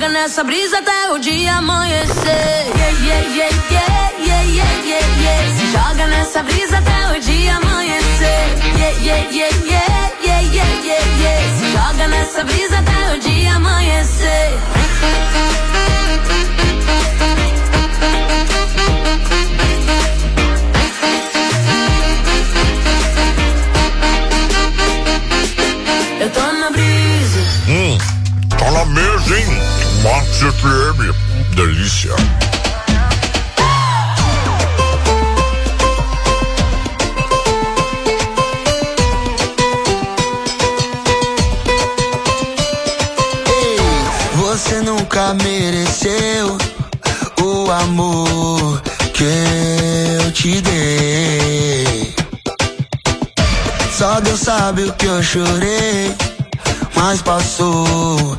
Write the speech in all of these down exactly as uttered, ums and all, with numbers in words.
nessa brisa até o dia amanhecer. Yeah, yeah, yeah, yeah, yeah, yeah, yeah, yeah. Se joga nessa brisa até o dia amanhecer. Yeah, yeah, yeah, yeah, yeah, yeah, yeah, yeah. Se joga nessa brisa até o dia amanhecer. Eu tô na brisa. Hum, tá na mesa, hein? Max F M, delícia. Ei, você nunca mereceu o amor que eu te dei. Só Deus sabe o que eu chorei, mas passou,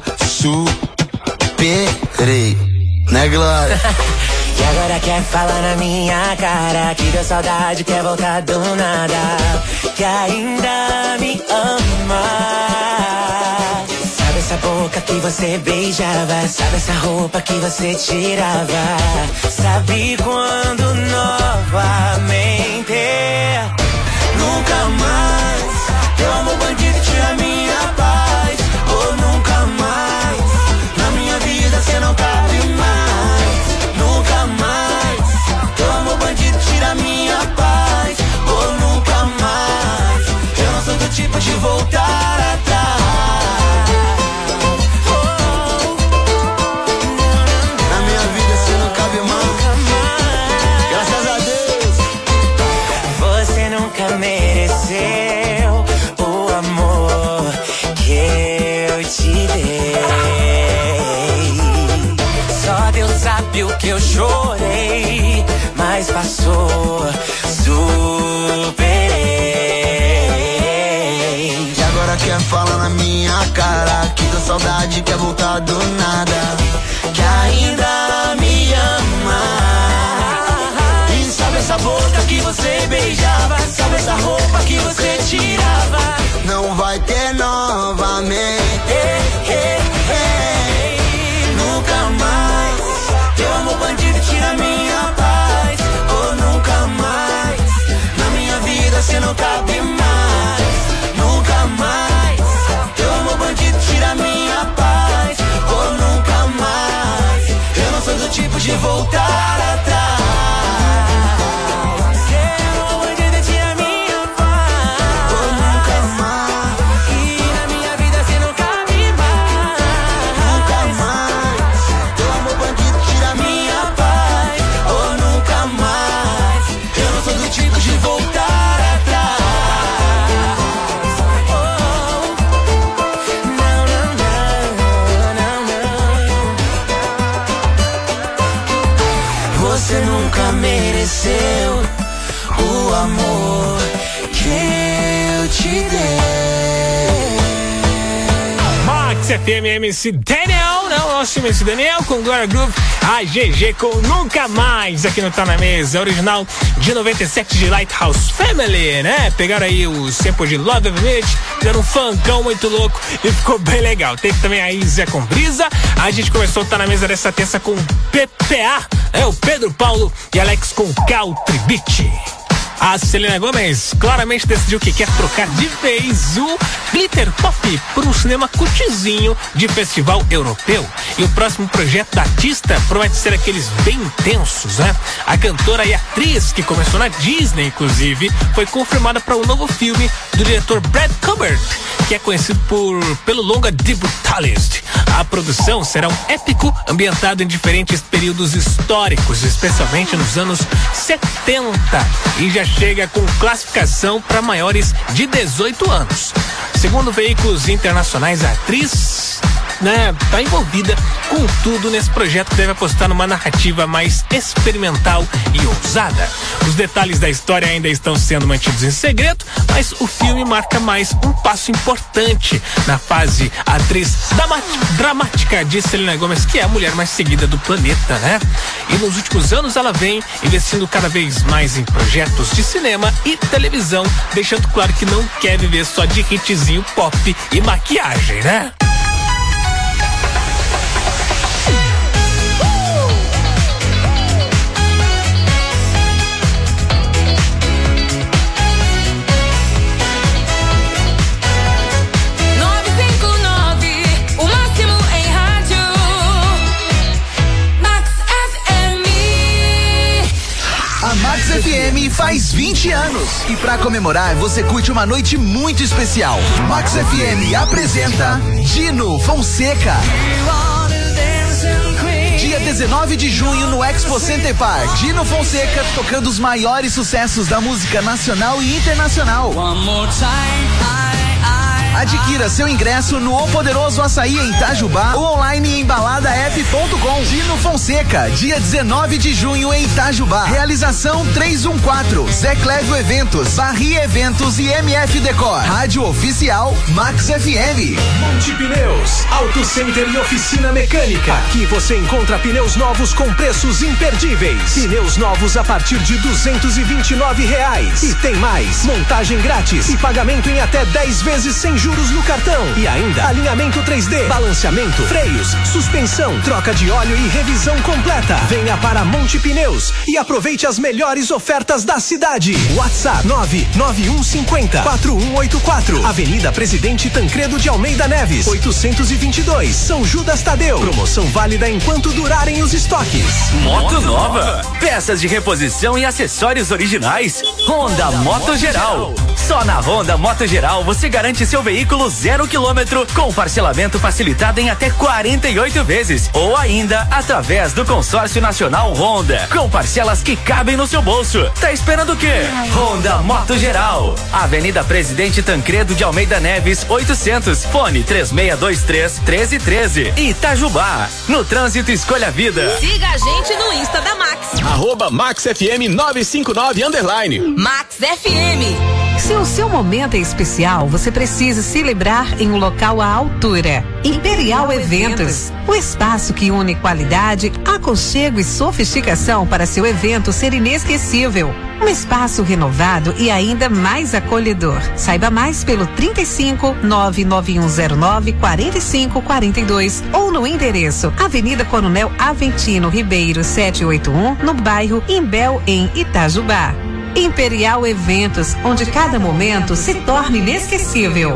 superei, né, Glória? E agora quer falar na minha cara que deu saudade, quer voltar do nada, que ainda me ama. Sabe essa boca que você beijava, sabe essa roupa que você tirava, sabe quando novamente nunca mais teu amor bandido tira minha paz. Ou nunca mais na minha vida cê não cabe mais. Nunca mais teu amor bandido tira minha paz. Ou nunca mais eu não sou do tipo de voltar atrás. Oh, na minha vida cê não cabe mais. Graças a Deus. Você nunca mereceu o amor que eu te dei. Só Deus sabe o que eu chorei, mas passou, superei. E agora quer falar na minha cara que deu saudade, quer voltar do nada, que ainda me ama. E sabe essa boca que você beijava, sabe essa roupa que você tirava, não vai ter novamente. Ei, ei, ei. Nunca mais teu amor bandido tira minha paz. Ou nunca mais na minha vida cê não cabe mais. Nunca mais teu amor bandido tira minha paz. Ou nunca mais eu não sou do tipo de voltar atrás. Mereceu o amor que eu te dei. Max F M, M C Daniel, não, nosso M C Daniel com Glória Groove, a G G com Nunca Mais, aqui no Tá Na Mesa, original de noventa e sete de Lighthouse Family, né? Pegaram aí o sample de Love Every Minute, fizeram um funkão muito louco e ficou bem legal. Teve também a Isa com Brisa. A gente começou o Tá Na Mesa dessa terça com P P A, é o Pedro Paulo e Alex com Country Beat. A Selena Gomez claramente decidiu que quer trocar de vez o glitter pop por um cinema cultzinho de festival europeu. E o próximo projeto da artista promete ser aqueles bem intensos, né? A cantora e atriz, que começou na Disney, inclusive, foi confirmada para um novo filme do diretor Brad Kubert, que é conhecido por, pelo longa The Brutalist. A produção será um épico ambientado em diferentes períodos históricos, especialmente nos anos setenta, e já chega com classificação para maiores de dezoito anos. Segundo veículos internacionais, a atriz, né, tá envolvida com tudo nesse projeto que deve apostar numa narrativa mais experimental e ousada. Os detalhes da história ainda estão sendo mantidos em segredo, mas o filme marca mais um passo importante na fase atriz dramática de Selena Gomez, que é a mulher mais seguida do planeta, né? E nos últimos anos ela vem investindo cada vez mais em projetos de cinema e televisão, deixando claro que não quer viver só de hitzinho pop e maquiagem, né? faz vinte anos. E pra comemorar, você curte uma noite muito especial. Max F M apresenta Dino Fonseca. Dia dezenove de junho no Expo Center Park. Dino Fonseca tocando os maiores sucessos da música nacional e internacional. Adquira seu ingresso no O Poderoso Açaí em Itajubá ou online em balada app ponto com. Dino Fonseca, dia dezenove de junho em Itajubá. Realização trezentos e quatorze, Zé Clévio Eventos, Barri Eventos e M F Decor. Rádio Oficial Max F M. Monte Pneus, Auto Center e Oficina Mecânica. Aqui você encontra pneus novos com preços imperdíveis. Pneus novos a partir de duzentos e vinte e nove reais. E tem mais, montagem grátis e pagamento em até dez vezes sem juros no cartão. E ainda alinhamento três D, balanceamento, freios, suspensão, troca de óleo e revisão completa. Venha para Monte Pneus e aproveite as melhores ofertas da cidade. WhatsApp nove nove um cinco zero quatro um oito quatro. Avenida Presidente Tancredo de Almeida Neves, oitocentos e vinte e dois, São Judas Tadeu. Promoção válida enquanto durarem os estoques. Moto nova, peças de reposição e acessórios originais. Honda Moto Geral. Só na Honda Moto Geral você garante seu veículo zero quilômetro com parcelamento facilitado em até quarenta e oito vezes ou ainda através do Consórcio Nacional Honda com parcelas que cabem no seu bolso. Tá esperando o quê? Honda Moto Geral. Avenida Presidente Tancredo de Almeida Neves, oitocentos, fone três seis dois três, um três um três. Itajubá. No trânsito escolha a vida. Siga a gente no Insta da Max. Arroba Max F M nove cinco nove underline. Max F M. Se o seu momento é especial, você precisa celebrar em um local à altura. Imperial Eventos, o espaço que une qualidade, aconchego e sofisticação para seu evento ser inesquecível. Um espaço renovado e ainda mais acolhedor. Saiba mais pelo trinta e cinco, nove nove um zero nove, quarenta e cinco quarenta e dois ou no endereço Avenida Coronel Aventino Ribeiro setecentos e oitenta e um, no bairro Imbel, em Itajubá. Imperial Eventos, onde cada momento se torna inesquecível.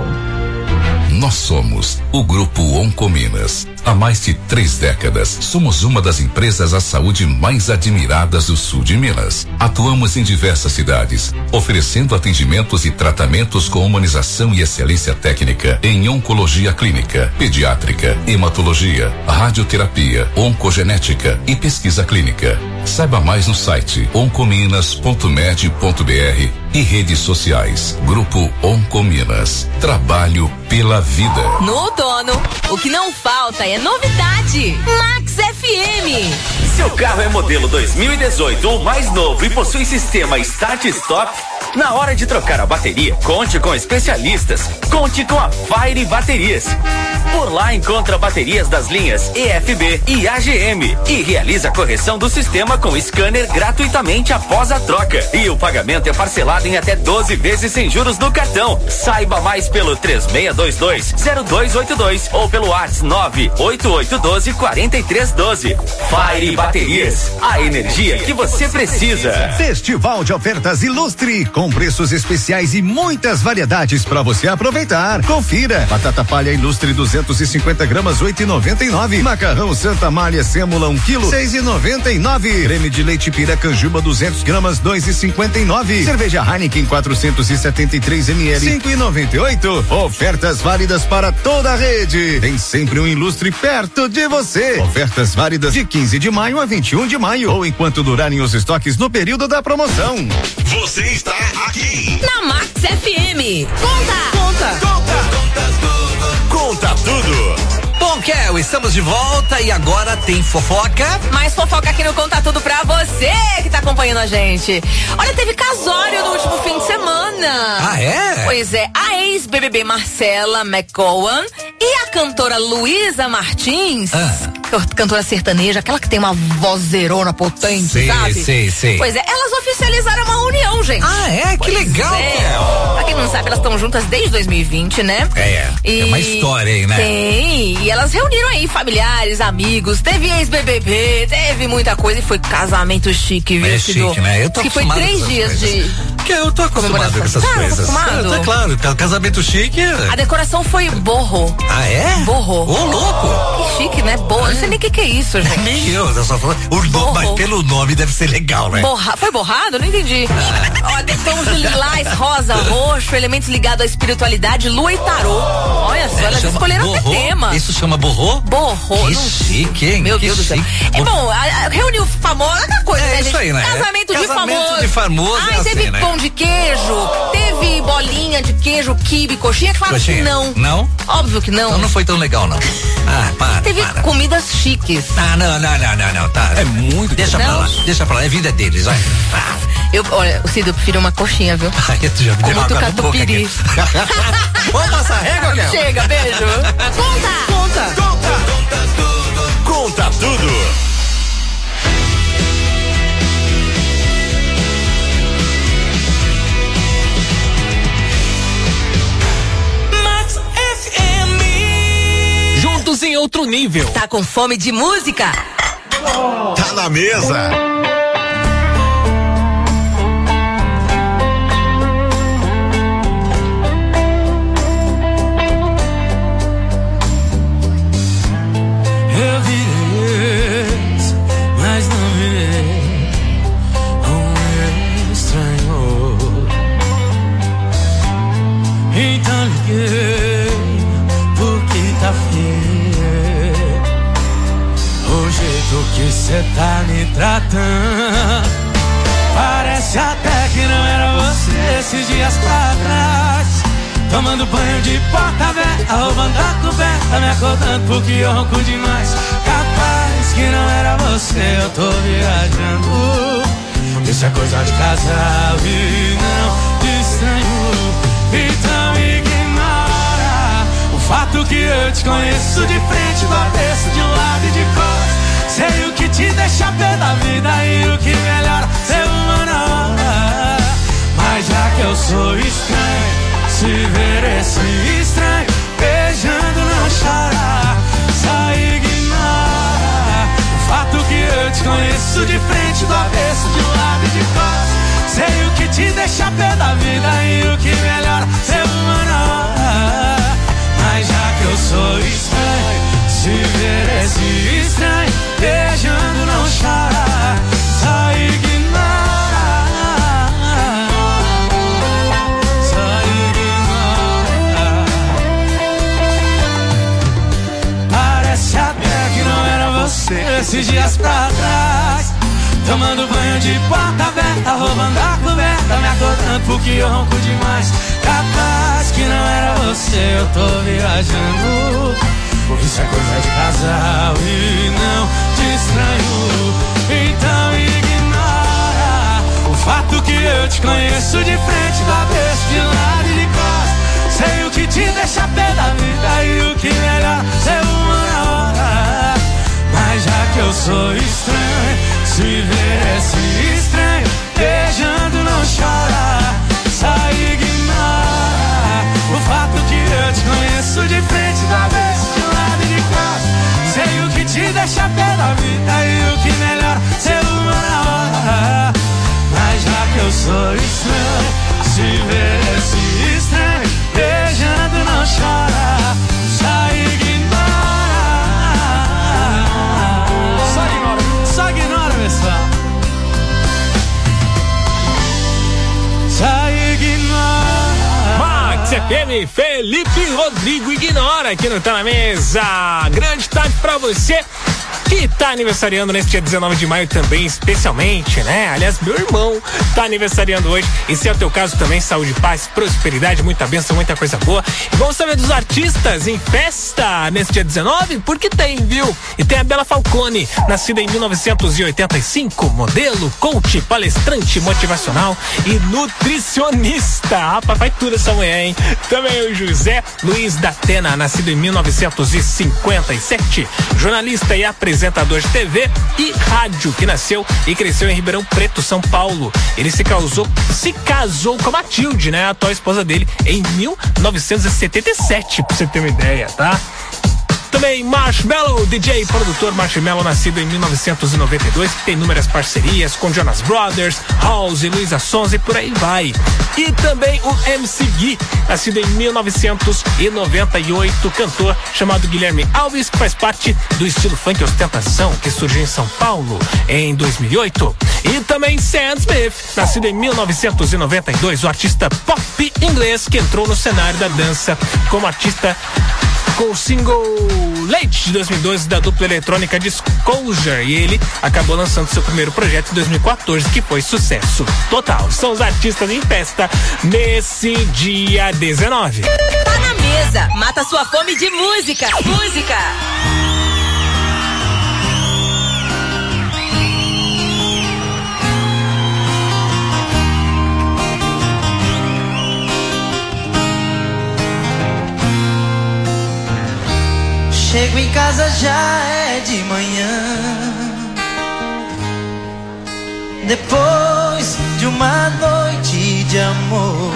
Nós somos o Grupo Oncominas. Há mais de três décadas, somos uma das empresas à saúde mais admiradas do sul de Minas. Atuamos em diversas cidades, oferecendo atendimentos e tratamentos com humanização e excelência técnica em oncologia clínica, pediátrica, hematologia, radioterapia, oncogenética e pesquisa clínica. Saiba mais no site oncominas ponto med ponto br e redes sociais. Grupo Oncominas. Trabalho pela vida. No outono, o que não falta é novidade. Max F M. Seu carro é modelo dois mil e dezoito ou mais novo e possui sistema Start Stop? Na hora de trocar a bateria, conte com especialistas. Conte com a Fire Baterias. Por lá encontra baterias das linhas E F B e A G M e realiza a correção do sistema com scanner gratuitamente após a troca. E o pagamento é parcelado em até doze vezes sem juros no cartão. Saiba mais pelo três seis dois dois, zero dois oito dois ou pelo WhatsApp nove oito oito um dois, quatro três um dois. Fire Baterias, a energia que você precisa. Festival de ofertas Ilustre, com preços especiais e muitas variedades para você aproveitar. Confira: batata palha Ilustre duzentos e cinquenta gramas, oito e noventa e nove. Macarrão Santa Malha Sêmula um quilo, seis e noventa e nove. Creme de leite Piracanjuba duzentos gramas, dois e cinquenta e nove. Cerveja Heineken quatrocentos e setenta e três mililitros, cinco e noventa e oito. Ofertas válidas para toda a rede. Tem sempre um Ilustre perto de você. Ofertas válidas de quinze de maio a vinte e um de maio ou enquanto durarem os estoques no período da promoção. Você está aqui na Max F M. Conta! Conta! Conta! Conta tudo! Conta tudo! Bom, Kel, estamos de volta e agora tem fofoca. Mais fofoca aqui no Conta Tudo pra você que tá acompanhando a gente. Olha, teve casório no último fim de semana. Ah, é? Pois é, a ex-B B B Marcela McCowan e a cantora Luísa Martins, ah. cantora sertaneja, aquela que tem uma vozerona potente, sei, sabe? Sei, sei. Pois é, elas oficializaram uma união, gente. Ah, é? Pois que legal, é. Kel. Pra quem não sabe, elas estão juntas desde dois mil e vinte, né? É, e é uma história aí, né? Tem, e elas reuniram aí familiares, amigos, teve ex-B B B, teve muita coisa e foi casamento chique, viu? É chique, né? Eu tô que foi três dias de, Porque eu tô acostumado com essas tá coisas. Acostumado? É, claro, casamento chique. A decoração foi borro. Ah, é? Borro. Ô, louco. Que chique, né? Borro. Não sei nem o que, que é isso, gente. Nem eu, eu só falo. O nome, mas pelo nome deve ser legal, né? Borra... Foi borrado? Não entendi. Ó, tem tons de lilás, rosa, roxo, elementos ligados à espiritualidade, lua e tarô. Olha só, É, elas chama escolheram borro? até tema. Isso chama borro? Borro. Que não- chique, hein? Meu que Deus do céu. chique. É bom, a- a- reuniu famoso, aquela coisa, É né, isso gente? aí, né? Casamento de Casamento famoso. de famoso Ai, é teve assim, né? pão de queijo, teve bolinha de queijo, quibe, coxinha, claro Coxinha. que não. Não? Óbvio que não. Então não foi tão legal, não. Ah, para, Teve para. comidas chiques. Ah, não, não, não, não, não, tá. É muito. Deixa pra Não? lá, deixa pra lá, é vida deles, vai. Ah. Eu, olha, o Cido, eu prefiro uma coxinha, viu? Ai, tu já me Com deu muito água na boca catupiry. aqui. Vamos passar a régua, Kel? Chega, beijo. Conta! Conta! Conta tudo! Conta tudo! Juntos em outro nível. Tá com fome de música? Tá na mesa! Eu virei ex, mas não virei um estranho. Então liguei porque tá feio o jeito que cê tá me tratando. Parece até que não era você esses dias pra trás. Tomando banho de porta aberta, roubando a coberta, me acordando porque eu ronco demais. Capaz que não era você, eu tô viajando. Isso é coisa de casal e não de estranho. Então ignora o fato que eu te conheço de frente, do avesso, de um lado e de costas. Sei o que te deixa pé da vida e o que melhora ser uma na hora. Mas já que eu sou estranho, se ver esse estranho beijando não chora. Só ignora o fato que eu te conheço de frente, do avesso, de um lado e de costas. Sei o que te deixa pé da vida e o que melhora ser uma na hora. Mas já que eu sou estranho, se ver esse estranho beijando não chora. Só ignora. Parece até que não era você esses dias pra trás. Tomando banho de porta aberta, roubando a coberta, me acordando porque eu ronco demais. Capaz que não era você, eu tô viajando. Por isso é coisa de casal e não de estranho. Então ignora o fato que eu te conheço de frente, do avesso, de lado e de costas. Sei o que te deixa pé da vida e o que melhor ser uma na hora. Mas já que eu sou estranho, se ver esse estranho beijando não chora. Só ignora o fato que eu te conheço de frente, da vez, de lado e de costas. Sei o que te deixa pé da vida e o que melhor ser uma na hora. Mas já que eu sou estranho, se ver esse estranho beijando não chora. Só ignora. Só ignora, só ignora, pessoal. Só ignora. Max F M, Felipe Rodrigo Ignora, que não tá na mesa. Grande tarde pra você que tá aniversariando nesse dia dezenove de maio também, especialmente, né? Aliás, meu irmão tá aniversariando hoje. E se é o teu caso também, saúde, paz, prosperidade, muita bênção, muita coisa boa. E vamos saber dos artistas em festa nesse dia dezenove? Porque tem, viu? E tem a Bela Falcone, nascida em mil novecentos e oitenta e cinco, modelo, coach, palestrante motivacional e nutricionista. Rapaz, faz tudo essa mulher, hein? Também o José Luiz da Atena, nascido em mil novecentos e cinquenta e sete, jornalista e apresentador apresentador de T V e rádio, que nasceu e cresceu em Ribeirão Preto, São Paulo. Ele se casou, se casou com a Matilde, né, a atual esposa dele, em mil novecentos e setenta e sete, pra você ter uma ideia, tá? Também Marshmello, D J e produtor Marshmello, nascido em mil novecentos e noventa e dois, que tem inúmeras parcerias com Jonas Brothers, House, Luísa Sonza e por aí vai. E também o M C Gui, nascido em mil novecentos e noventa e oito, cantor chamado Guilherme Alves, que faz parte do estilo funk ostentação, que surgiu em São Paulo em dois mil e oito. E também Sam Smith, nascido em mil novecentos e noventa e dois, o artista pop inglês que entrou no cenário da dança como artista com o single Late de dois mil e doze da dupla eletrônica Disclosure, e ele acabou lançando seu primeiro projeto em dois mil e quatorze, que foi sucesso total. São os artistas em festa nesse dia dezenove. Tá na mesa, mata sua fome de música. Música. Chego em casa, já é de manhã, depois de uma noite de amor.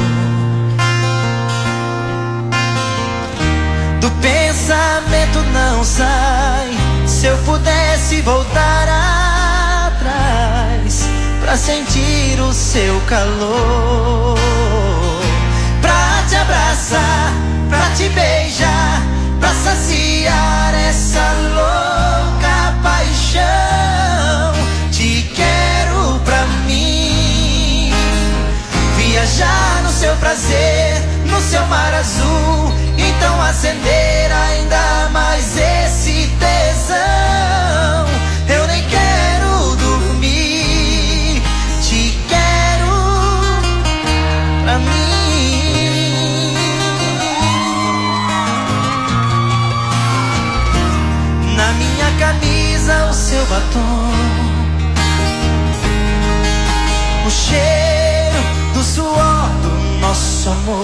Do pensamento não sai, se eu pudesse voltar atrás, pra sentir o seu calor, pra te abraçar, pra te beijar, pra saciar essa louca paixão. Te quero pra mim, viajar no seu prazer, no seu mar azul. Então acender ainda mais esse tesão. Eu nem quero dormir, te quero pra mim. Na minha camisa o seu batom, o cheiro do suor do nosso amor.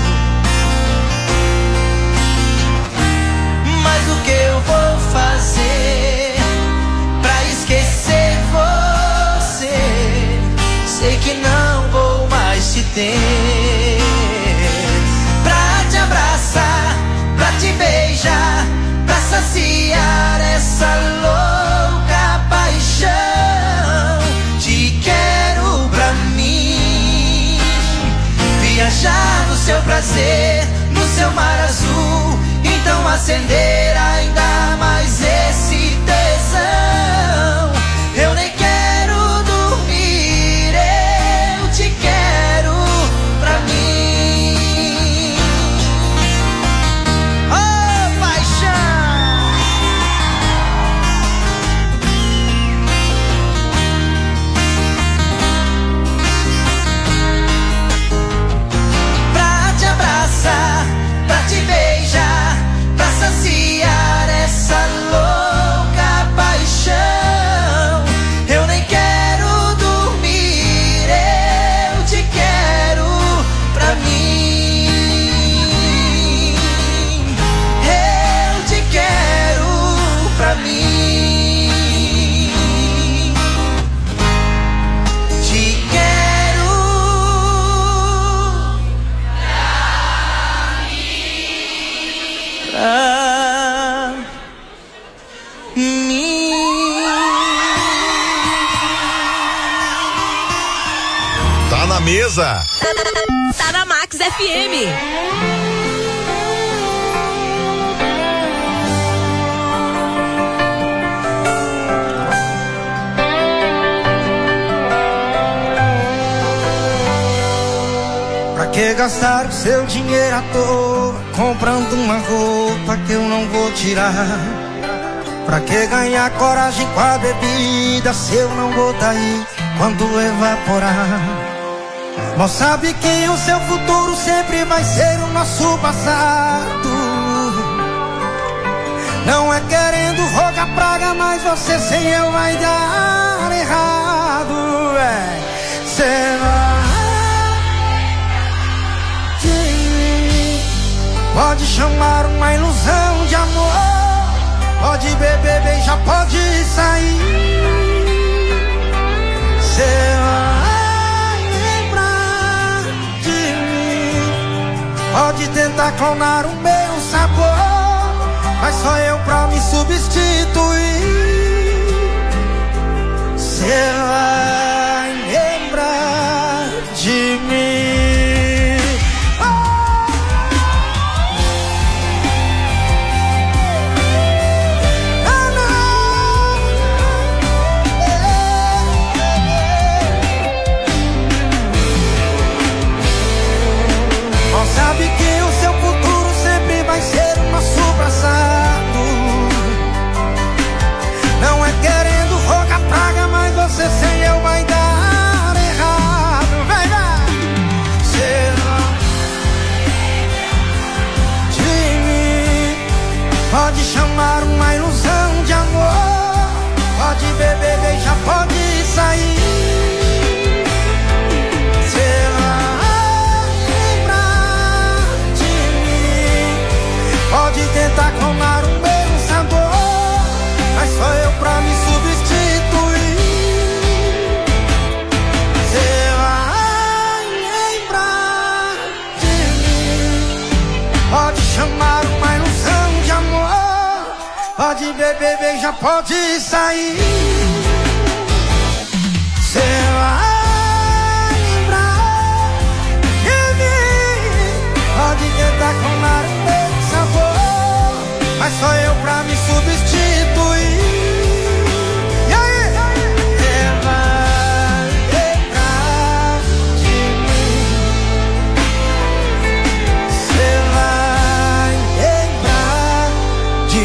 Mas o que eu vou fazer pra esquecer você? Sei que não vou mais te ter. Pra te abraçar, pra te beijar, pra saciar essa louca paixão. Te quero pra mim, viajar no seu prazer, no seu mar azul. Então acender ainda mais esse tesão. Eu nem quero dormir, eu te quero pra mim. Oh, paixão! Pra te abraçar, pra te beijar, pra saciar essa louca paixão. Eu nem quero dormir, eu te quero pra mim. Eu te quero pra mim. Te quero pra mim. Tá na mesa. Tá na Max F M. Pra que gastar o seu dinheiro à toa, comprando uma roupa que eu não vou tirar? Pra que ganhar coragem com a bebida, se eu não vou tá aí quando evaporar? Mas sabe que o seu futuro sempre vai ser o nosso passado. Não é querendo rogar praga, mas você sem eu vai dar errado. É, cê vai de mim, pode chamar uma ilusão de amor, pode beber, beijar, pode sair. Cê vai lembrar de mim, pode tentar clonar o meu sabor, mas só eu pra me substituir. Cê vai lembrar de mim. Ah, não. Bom, sabe que o seu futuro sempre vai ser o nosso passado. Não é querendo rogar praga, mas você sem eu vai dar errado. Vai, vai. Cê não de mim. Pode chamar uma ilusão de amor. Pode beber, beijar, pode sair. Cê vai lembrar de mim. Pode tentar clonar um bom sabor, mas só eu pra me substituir. Cê vai lembrar de mim. Pode chamar uma ilusão de amor. Pode beber, beijar, pode sair. Cê vai lembrar de mim. Pode tentar clonar um bom sabor, mas só eu pra me substituir. E aí? Cê vai lembrar de mim. Cê vai lembrar de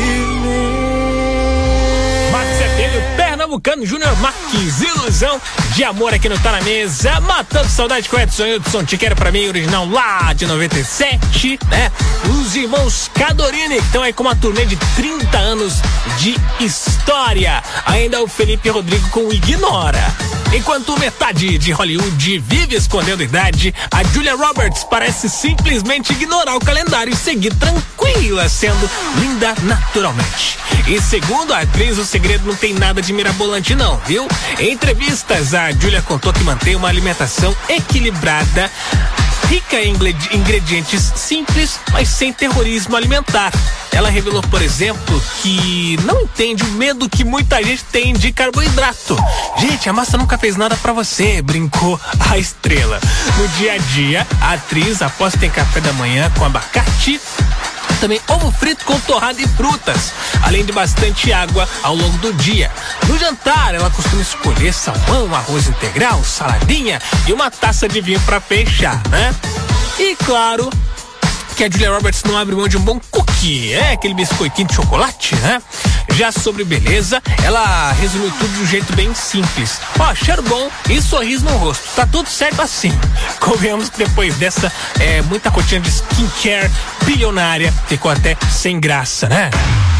mim. Max é filho, Pernambucano Júnior Marques, ilusão de amor aqui no Tá Na Mesa, matando saudade com o Edson Hudson, Te Quero Pra Mim, original lá de noventa e sete, né? Os irmãos Cadorini, que estão aí com uma turnê de trinta anos de história. Ainda o Felipe Rodrigo com Ignora. Enquanto metade de Hollywood vive escondendo idade, a Julia Roberts parece simplesmente ignorar o calendário e seguir tranquila, sendo linda naturalmente. E segundo a atriz, o segredo não tem nada de mirabolante não, viu? Em entrevistas, a Julia contou que mantém uma alimentação equilibrada, rica em ingredientes simples, mas sem terrorismo alimentar. Ela revelou, por exemplo, que não entende o medo que muita gente tem de carboidrato. Gente, a massa nunca fez nada pra você, brincou a estrela. No dia a dia, a atriz aposta em café da manhã com abacate, também ovo frito com torrada e frutas, além de bastante água ao longo do dia. No jantar, ela costuma escolher salmão, arroz integral, saladinha e uma taça de vinho pra fechar, né? E claro que a Julia Roberts não abre mão de um bom cookie, é aquele biscoitinho de chocolate, né? Já sobre beleza, ela resumiu tudo de um jeito bem simples. Ó, cheiro bom e sorriso no rosto. Tá tudo certo assim. Convenhamos que depois dessa é, muita rotina de skincare bilionária, ficou até sem graça, né?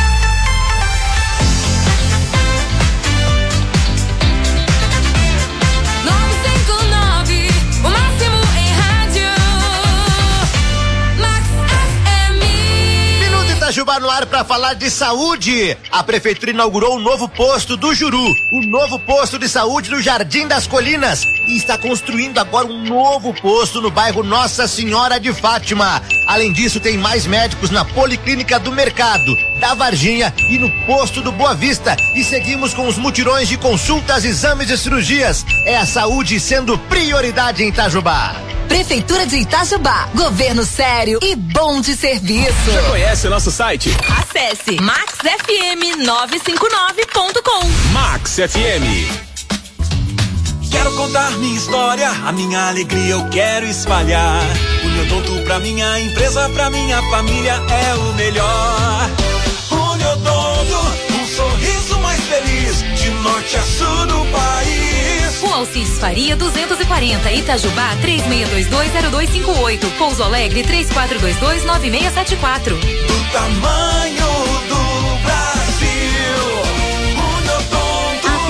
Itajubá no ar para falar de saúde. A prefeitura inaugurou um novo posto do Juru, o novo posto de saúde no Jardim das Colinas, e está construindo agora um novo posto no bairro Nossa Senhora de Fátima. Além disso, tem mais médicos na Policlínica do Mercado, da Varginha e no posto do Boa Vista. E seguimos com os mutirões de consultas, exames e cirurgias. É a saúde sendo prioridade em Itajubá. Prefeitura de Itajubá, governo sério e bom de serviço. Já conhece o nosso site? Acesse max f m nove cinco nove ponto com. Max F M. Quero contar minha história, a minha alegria eu quero espalhar. Uniodonto pra minha empresa, pra minha família é o melhor. Uniodonto, um sorriso mais feliz, de norte a sul do país. O Alcides Faria duzentos e quarenta, Itajubá três seis dois dois zero dois cinco oito, Pouso Alegre três quatro dois dois nove seis sete quatro. Do tamanho do Brasil, Uniodonto. Atenção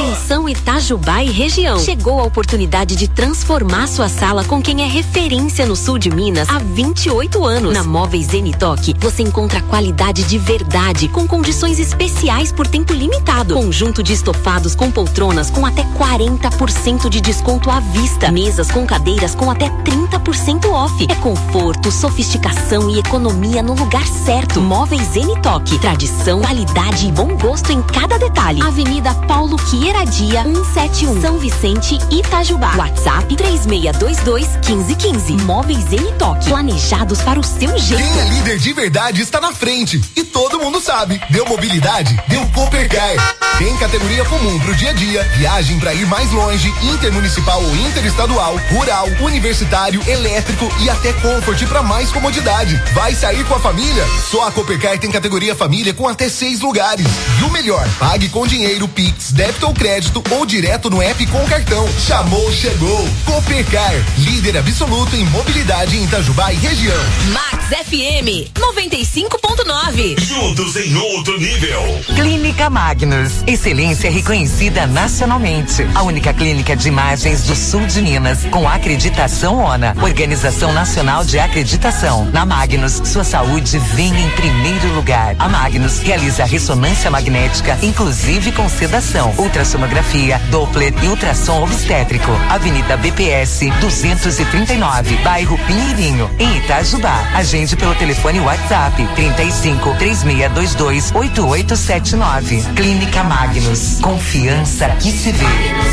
Atenção Itajubá e região. Chegou a oportunidade de transformar sua sala com quem é referência no sul de Minas há vinte e oito anos. Na Móveis Zenitoque, você encontra qualidade de verdade com condições especiais por tempo limitado. Conjunto de estofados com poltronas com até quarenta por cento de desconto à vista. Mesas com cadeiras com até trinta por cento off. É conforto, sofisticação e economia no lugar certo. Móveis Zenitoque. Tradição, qualidade e bom gosto em cada detalhe. Avenida Paulo Quieradia, cento e setenta e um, São Vicente, Itajubá. WhatsApp três seis dois dois, um cinco um cinco. Móveis Zenitoque. Planejados para o seu jeito. Quem é líder de verdade está na frente. E todo mundo sabe. Deu mobilidade? Deu Coopercar. Tem categoria comum pro dia a dia, viagem para ir mais longe, intermunicipal ou interestadual, rural, universitário, elétrico e até Comfort para mais comodidade. Vai sair com a família? Só a Coopercar tem categoria família com até seis lugares. E o melhor, pague com dinheiro, Pix, débito ou crédito ou direto no app com cartão. Chamou, chegou. Coopercar, líder absoluto em mobilidade em Itajubá e região. Max F M noventa e cinco ponto nove. Juntos em outro nível. Clínica Magnus, excelência reconhecida nacionalmente. A única clínica de imagens do sul de Minas com acreditação ONA, Organização Nacional de Acreditação. Na Magnus, sua saúde vem em primeiro lugar. A Magnus realiza ressonância magnética, inclusive com sedação, ultrassonografia, Doppler e ultrassom obstétrico. Avenida B P S duzentos e trinta e nove, bairro Pinheirinho, em Itajubá. Agende pelo telefone WhatsApp trinta e cinco, três seis dois dois, oito oito sete nove. Clínica Magnus, confiança que se vê.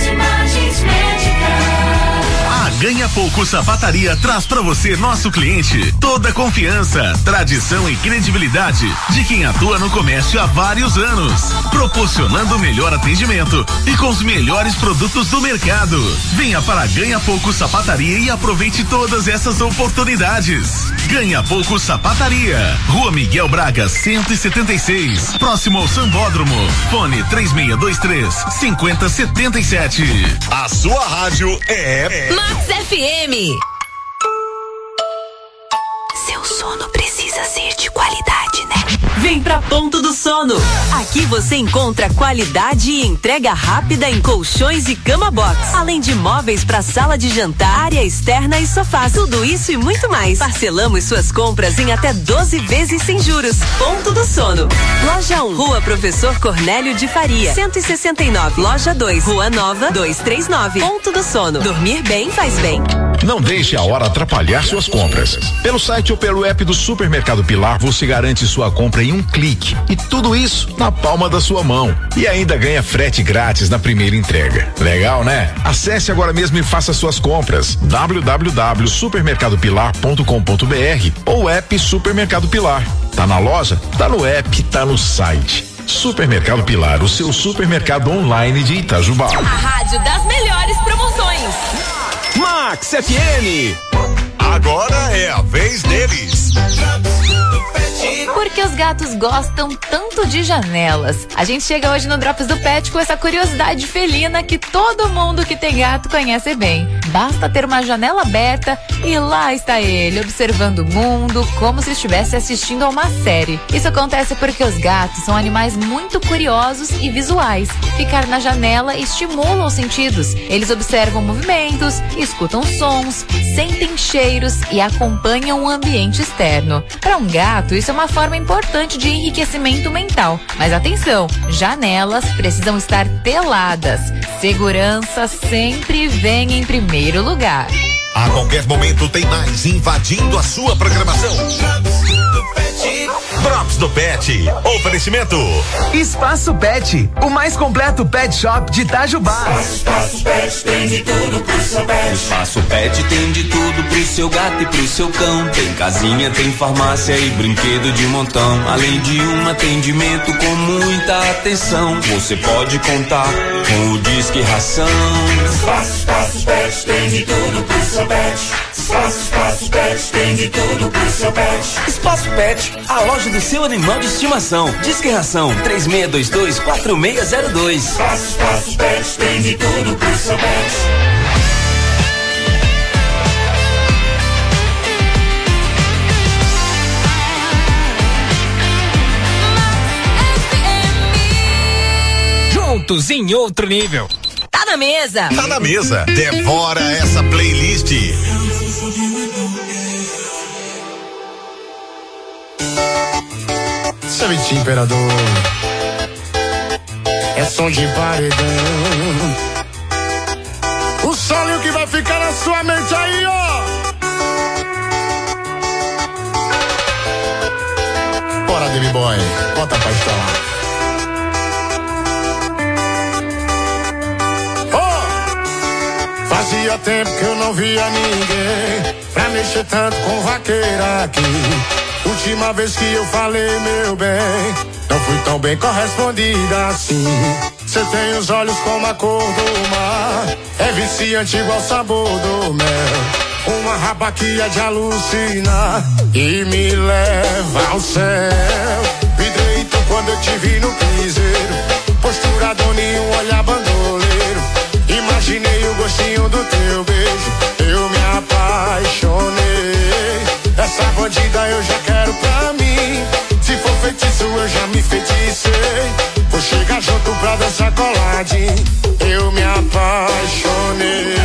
A Ganha Pouco Sapataria traz pra você, nosso cliente, toda a confiança, tradição e credibilidade de quem atua no comércio há vários anos, proporcionando o melhor atendimento e com os melhores produtos do mercado. Venha para a Ganha Pouco Sapataria e aproveite todas essas oportunidades. Ganha Pouco Sapataria, Rua Miguel Braga cento e setenta e seis, próximo ao Sambódromo. Fone três seis dois três, cinco zero sete sete. A sua rádio é Max F M. Seu sono precisa ser de qualidade, né? Vem pra Ponto do Sono. Aqui você encontra qualidade e entrega rápida em colchões e cama box, além de móveis para sala de jantar, área externa e sofás. Tudo isso e muito mais. Parcelamos suas compras em até doze vezes sem juros. Ponto do Sono. Loja um, Rua Professor Cornélio de Faria, cento e sessenta e nove. Loja dois, Rua Nova, duzentos e trinta e nove. Ponto do Sono. Dormir bem faz bem. Não deixe a hora atrapalhar suas compras. Pelo site ou pelo app do Supermercado Pilar, você garante sua compra em um clique. E tudo isso na palma da sua mão. E ainda ganha frete grátis na primeira entrega. Legal, né? Acesse agora mesmo e faça suas compras. w w w ponto supermercado pilar ponto com ponto b r ou app Supermercado Pilar. Tá na loja? Tá no app, tá no site. Supermercado Pilar, o seu supermercado online de Itajubá. A rádio das melhores promoções. Max F M. Agora é a vez deles. Porque os gatos gostam tanto de janelas. A gente chega hoje no Drops do Pet com essa curiosidade felina que todo mundo que tem gato conhece bem. Basta ter uma janela aberta e lá está ele, observando o mundo como se estivesse assistindo a uma série. Isso acontece porque os gatos são animais muito curiosos e visuais. Ficar na janela estimula os sentidos. Eles observam movimentos, escutam sons, sentem cheiros e acompanham o ambiente externo. Para um gato, isso é uma forma importante de enriquecimento mental. Mas atenção, janelas precisam estar teladas. Segurança sempre vem em primeiro lugar. A qualquer momento tem mais invadindo a sua programação. Drops do Pet. Oferecimento. Espaço Pet, o mais completo pet shop de Itajubá. Espaço Pet tem de tudo pro seu pet. Espaço Pet tem de tudo pro seu gato e pro seu cão. Tem casinha, tem farmácia e brinquedo de montão. Além de um atendimento com muita atenção. Você pode contar com o Disque Ração. Espaço, Espaço Pet tem de tudo pro seu pet. Espaço, Espaço Pet tem de tudo pro seu pet. Espaço Pet, a loja do seu animal de estimação. Disque Ração três seis dois dois, quatro seis zero dois. Espaço, Espaço Pet tem de tudo pro seu pet. Juntos em outro nível. Tá na mesa. Tá na mesa. Devora essa playlist. Sabe, imperador, é som de paredão. O solinho que vai ficar na sua mente aí, ó. Bora, David Boy, bota pra instalar. Oh! Fazia tempo que eu não via ninguém pra mexer tanto com vaqueira aqui. Última vez que eu falei, meu bem, não fui tão bem correspondida assim. Cê tem os olhos como a cor do mar, é viciante igual o sabor do mel. Uma raba que é de alucinar e me leva ao céu. Vidreito quando eu te vi no piseiro, postura doninho, um olhar bandoleiro. Imaginei o gostinho do teu beijo, eu me apaixonei. Essa bandida eu já quero pra mim. Se for feitiço eu já me feiticei. Vou chegar junto pra dançar coladinho. Eu me apaixonei.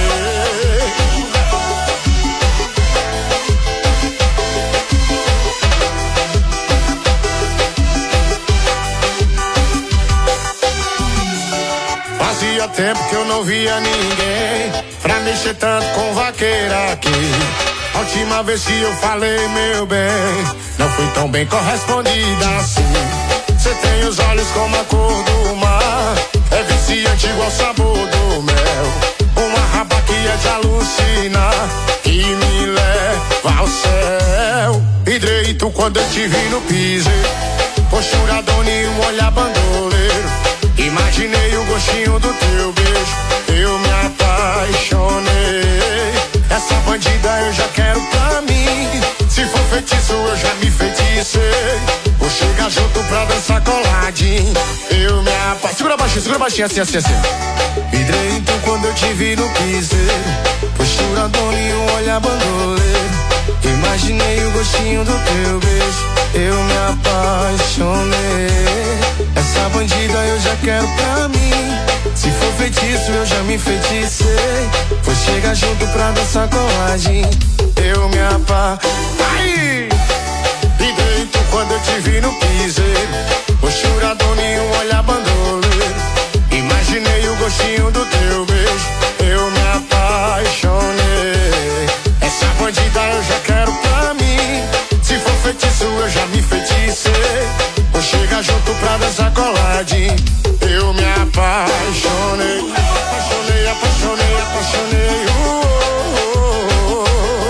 Fazia tempo que eu não via ninguém pra mexer tanto com vaqueira aqui. A última vez que eu falei, meu bem, não fui tão bem correspondida assim. Cê tem os olhos como a cor do mar, é viciante igual o sabor do mel. Uma raba que é de alucinar e me leva ao céu. Vidreito quando eu te vi no piseiro, postura doninho, um olhar bandoleiro. Imaginei o gostinho do teu beijo, eu me apaixonei. Essa bandida eu já quero pra mim. Se for feitiço eu já me feiticei. Vou chegar junto pra dançar coladinho. Eu me apaixonei. Segura baixinho, segura baixinho, assim, assim, assim. Vidreito quando eu te vi no piseiro, postura doninho, um olhar bandoleiro. Imaginei o gostinho do teu beijo, eu me apaixonei. Essa bandida eu já quero pra mim. Se for feitiço eu já me feiticei. Vou chegar junto pra dançar coladinho. Eu me apaixonei. E deito quando eu te vi no piseiro, postura doninho, um olhar bandoleiro. Imaginei o gostinho do teu beijo, eu me apaixonei. Essa bandida eu já quero pra mim. Se for feitiço eu já me feiticei. Vou chegar junto pra dançar coladinho. Eu me apaixonei. Apaixonei, apaixonei, apaixonei. Uh, uh, uh,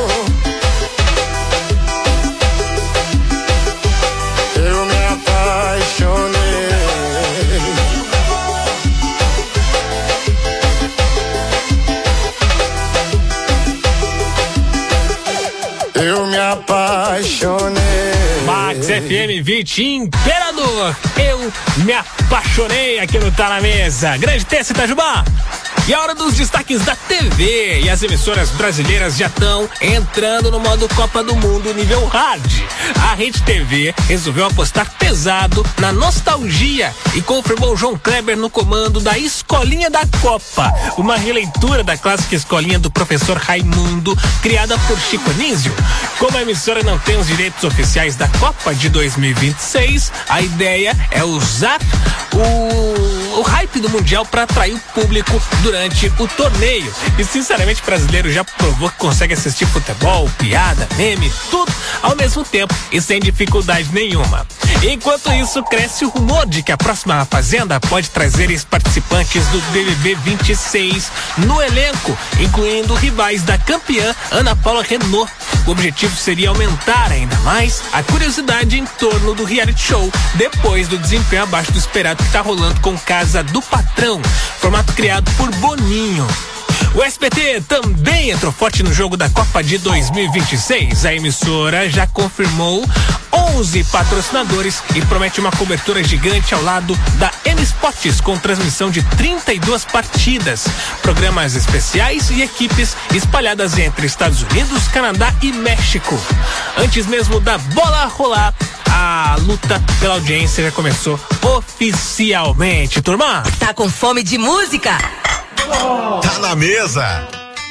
uh. Eu me apaixonei. Eu me apaixonei. Max F M vinte, Imperador. Eu me apaixonei aqui no Tá na Mesa. Grande Tessa Itajubá. E a hora dos destaques da T V. E as emissoras brasileiras já estão entrando no modo Copa do Mundo nível hard. A Rede T V resolveu apostar pesado na nostalgia e confirmou João Kleber no comando da Escolinha da Copa, uma releitura da clássica escolinha do professor Raimundo, criada por Chico Anísio. Como a emissora não tem os direitos oficiais da Copa de dois mil e vinte e seis, a ideia é usar o, o hype do Mundial para atrair o público durante o torneio. E sinceramente, o brasileiro já provou que consegue assistir futebol, piada, meme, tudo ao mesmo tempo e sem dificuldade nenhuma. Enquanto isso, cresce o rumor de que a próxima Fazenda pode trazer ex-participantes do B B B vinte e seis no elenco, incluindo rivais da campeã Ana Paula Renault. O objetivo seria aumentar ainda mais a curiosidade em torno do reality show, depois do desempenho abaixo do esperado que está rolando com Casa do Patrão, formato criado por Boninho. O S B T também entrou forte no jogo da Copa de dois mil e vinte e seis. A emissora já confirmou onze patrocinadores e promete uma cobertura gigante ao lado da N Sports, com transmissão de trinta e duas partidas, programas especiais e equipes espalhadas entre Estados Unidos, Canadá e México. Antes mesmo da bola rolar, a luta pela audiência já começou oficialmente, turma. Tá com fome de música? Tá na mesa.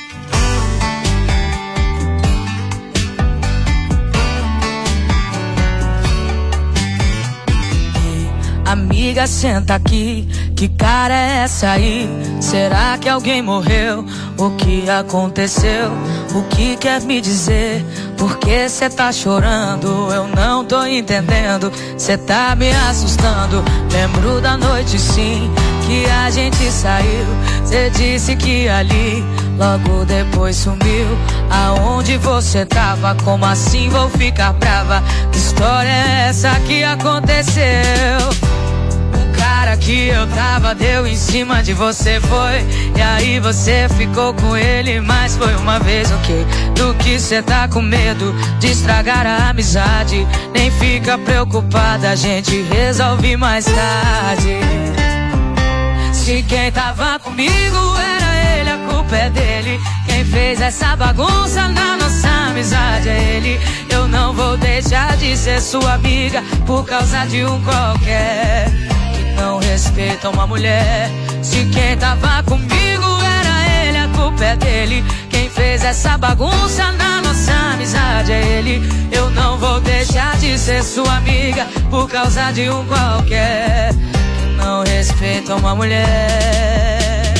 Amiga, senta aqui, que cara é essa aí? Será que alguém morreu? O que aconteceu? O que quer me dizer? Por que cê tá chorando? Eu não tô entendendo, cê tá me assustando. Lembro da noite sim, que a gente saiu. Cê disse que ali, logo depois sumiu. Aonde você tava? Como assim vou ficar brava? Que história é essa que aconteceu? Cara que eu tava deu em cima de você, foi. E aí você ficou com ele, mas foi uma vez, ok? Do que cê tá com medo de estragar a amizade? Nem fica preocupada, a gente resolve mais tarde. Se quem tava comigo era ele, a culpa é dele. Quem fez essa bagunça na nossa amizade é ele. Eu não vou deixar de ser sua amiga por causa de um qualquer não respeita uma mulher. Se quem tava comigo era ele, a culpa é dele. Quem fez essa bagunça na nossa amizade é ele. Eu não vou deixar de ser sua amiga por causa de um qualquer que não respeita uma mulher.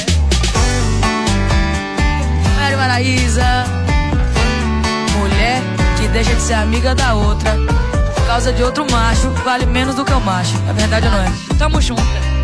Mário Maraíza, mulher que deixa de ser amiga da outra por causa de outro macho, vale menos do que o macho. É verdade ou não é? Tamo junto.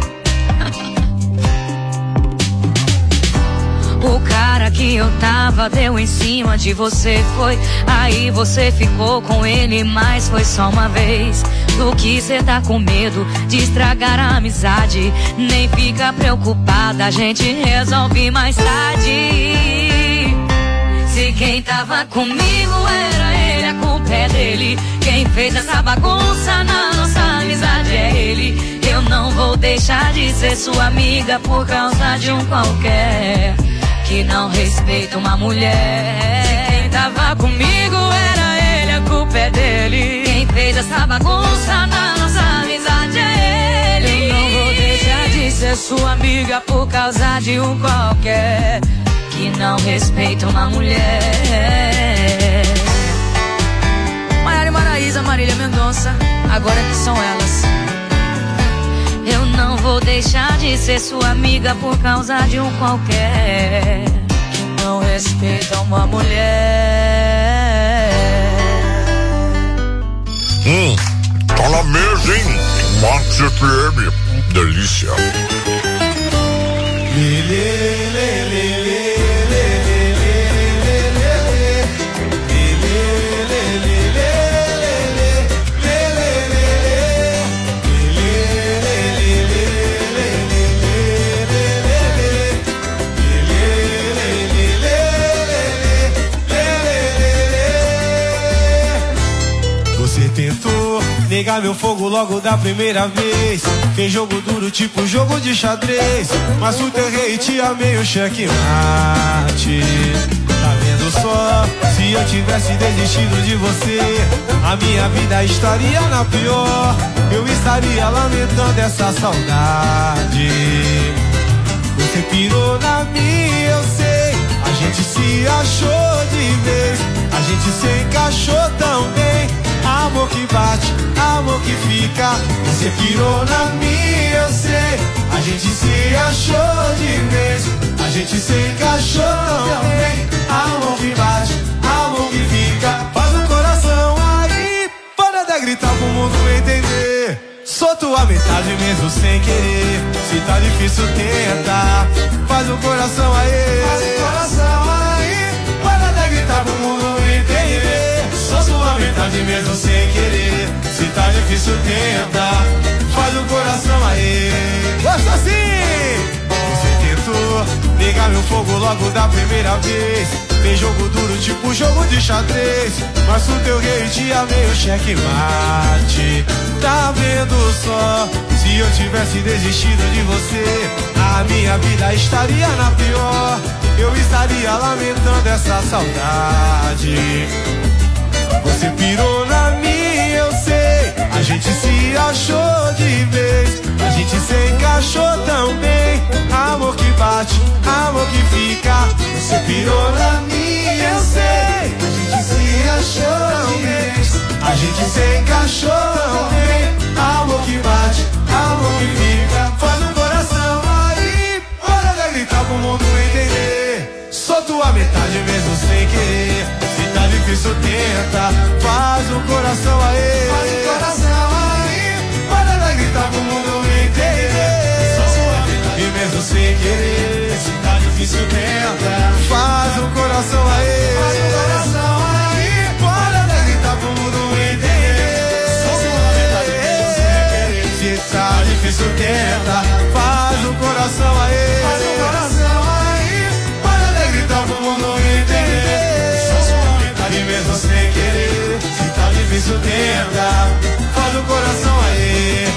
O cara que eu tava deu em cima de você, foi. Aí você ficou com ele, mas foi só uma vez. Do que cê tá com medo de estragar a amizade? Nem fica preocupada, a gente resolve mais tarde. Se quem tava comigo era ele, a culpa é dele. Quem fez essa bagunça na nossa amizade é ele. Eu não vou deixar de ser sua amiga por causa de um qualquer que não respeita uma mulher. Se quem tava comigo era ele, a culpa é dele. Quem fez essa bagunça na nossa amizade é ele. Eu não vou deixar de ser sua amiga por causa de um qualquer que não respeita uma mulher. Maiara e Maraíza, Marília Mendonça, agora que são elas. Eu não vou deixar de ser sua amiga por causa de um qualquer que não respeita uma mulher. Hum, tá na mesa, hein? Max F M, delícia. Lê, lê, lê, lê. Negar meu fogo logo da primeira vez. Fez jogo duro tipo jogo de xadrez. Mas o teu rei te amei o checkmate. Tá vendo só? Se eu tivesse desistido de você, a minha vida estaria na pior. Eu estaria lamentando essa saudade. Você pirou na minha, eu sei. A gente se achou de vez. A gente se encaixou tão bem. Amor que bate, amor que fica. Você pirou na minha, eu sei. A gente se achou de vez. A gente se encaixou também. Amor que bate, amor que fica. Faz o coração aí, para até gritar pro mundo entender. Sou tua metade mesmo sem querer. Se tá difícil, tenta. Faz o coração aí, faz o coração aí, para até gritar pro mundo entender. Sou sua metade mesmo sem querer. Se tá difícil, tenta. Faz o coração aí. Gosta assim! Você tentou negar meu fogo logo da primeira vez. Fez jogo duro tipo jogo de xadrez. Mas o teu rei te amei o checkmate. Tá vendo só? Se eu tivesse desistido de você, a minha vida estaria na pior. Eu estaria lamentando essa saudade. Você pirou na minha, eu sei. A gente se achou de vez. A gente se encaixou tão bem. Amor que bate, amor Você pirou na minha, eu sei. A gente se achou de vez. A gente se encaixou também. Amor que bate, amor que fica. Faz um coração aí. Bora gritar pro mundo entender. Sou tua metade mesmo sem querer. Se tá difícil tenta. Faz o coração aí. Faz o coração aí. Bora gritar pro mundo entender. Sou tua metade mesmo sem querer. Se tá difícil tenta. Faz o coração aí. Faz o coração aí. Bora gritar pro mundo entender. Sou tua metade mesmo sem querer. Se tá difícil tenta. Faz o coração aí. Faz o coração aí. Bora gritar pro mundo entender. Sou tua metade mesmo sem querer. Se tá difícil tenta. Faz o coração aí.